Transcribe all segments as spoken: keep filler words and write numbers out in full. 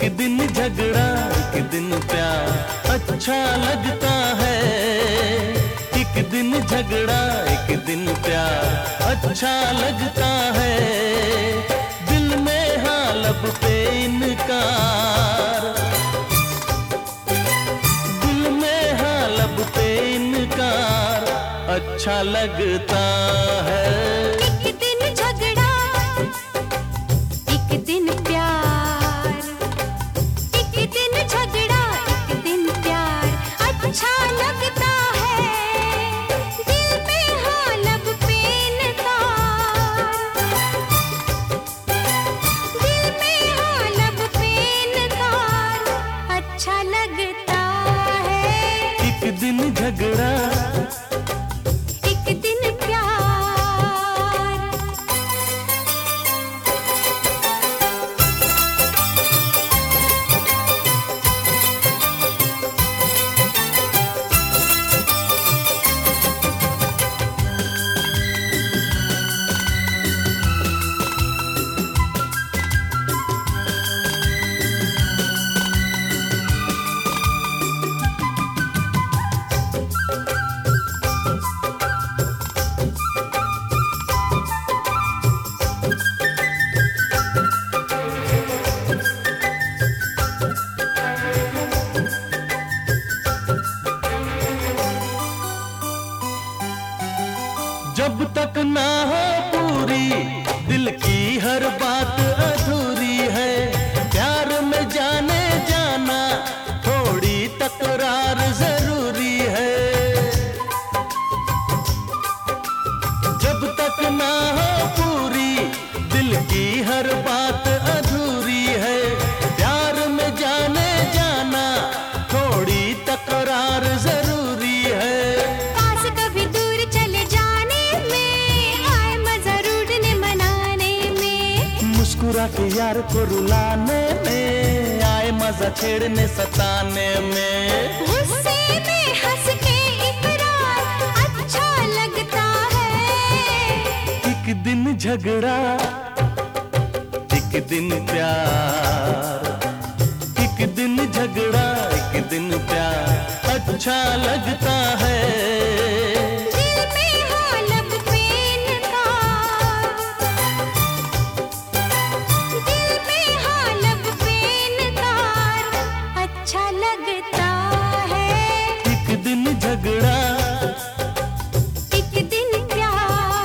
एक दिन झगड़ा एक दिन प्यार अच्छा लगता है। एक दिन झगड़ा एक दिन प्यार अच्छा लगता है। दिल में हाँ लब पे इनकार, दिल में हाँ लब पे इनकार अच्छा लगता है। एक दिन झगड़ा एक दिन प्यार, एक दिन झगड़ा एक दिन प्यार अच्छा लगता है। दिल में हाँ लब पे इनकार, दिल में हाँ लब पे इनकार अच्छा लगता है। एक दिन झगड़ा एक दिन प्यार। जब तक ना हो पूरी दिल की हर बात अधूरी है। प्यार में जाने जाना थोड़ी तकरार जरूरी है। जब तक ना हो पूरी दिल की हर बात अधूरी है। प्यार में जाने जाना थोड़ी तकरार जरूरी है। पास कभी दूर चले जाने में आए मजा रूठने मनाने में। मुस्कुरा के यार को रुलाने में आए मजा छेड़ने सताने में। गुस्से में हंस के इकरार अच्छा लगता है। एक दिन झगड़ा एक दिन प्यार, एक दिन झगड़ा एक दिन प्यार अच्छा लगता है। दिल में हाँ लब पे इनकार, दिल में हाँ लब पे इनकार अच्छा लगता है। एक दिन झगड़ा एक दिन प्यार।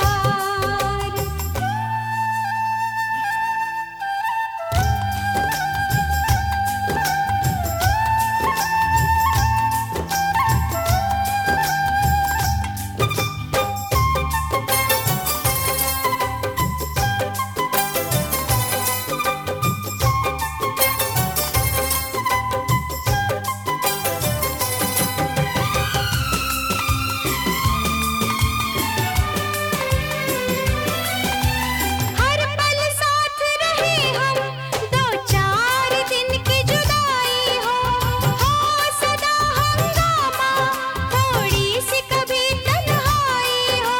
हर पल साथ रहे हम, दो चार दिन की जुदाई हो, हो सदा हंगामा, थोड़ी सी कभी तन्हाई हो।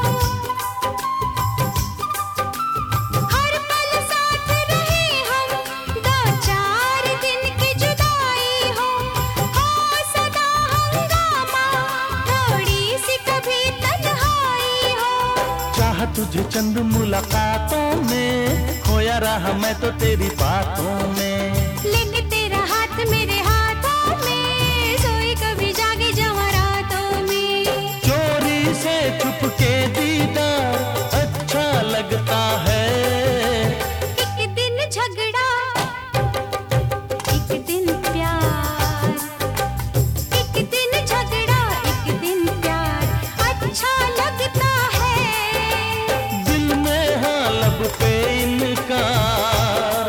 हर पल साथ रहे हम, दो चार दिन की जुदाई हो, हो सदा हंगामा, थोड़ी सी कभी तन्हाई हो। चाह तुझे चंद मुलाकातों में, खोया रहा मैं तो तेरी बातों में। लेके तेरा हाथ मेरे हाथों में, सोई कभी जागे जवां रातों में। चोरी से छुप के दीदार अच्छा लगता है। एक दिन झगड़ा एक दिन प्यार, एक दिन झगड़ा एक दिन प्यार अच्छा लगता है। दिल में हाँ लब पे इनकार,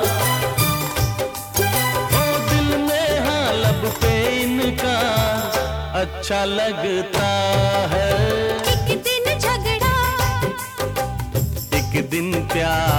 ओ दिल में हाँ लब पे इनकार अच्छा लगता है। एक दिन झगड़ा एक दिन प्यार।